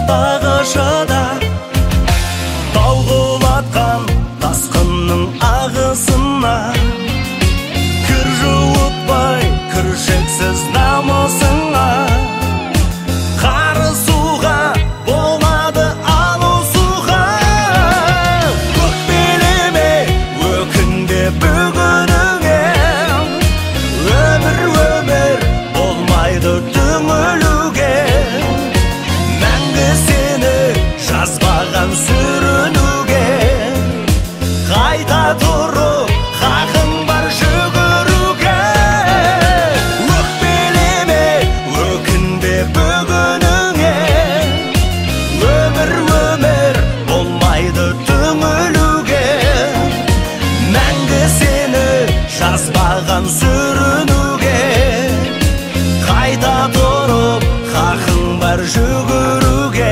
бағышыда тау құлатқан тасқынның ағысына кір жуытпай кіршексіз намысыңа қарысуға болады алысуға өкпелеме өкінбе бүгініңе өмір болмайды түңілуге мәңгі сені жазбаған сүрінуге қайта тұрып хақың бар жүгіруге өкпелеме өкінбе бүгініңе өмір болмайды түңілуге мәңгі сені жазбаған сүрінуге қайта тұрып хақың бар жүгіруге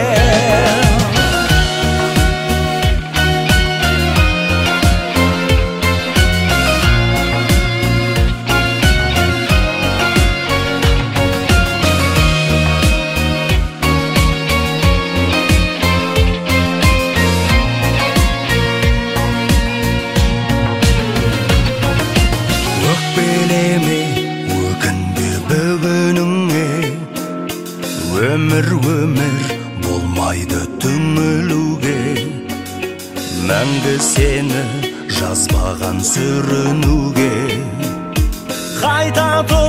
өкпелеме өкінбе бүгініңе өмір болмайды түңілуге мәңгі сені жазбаған сүрінуге қайта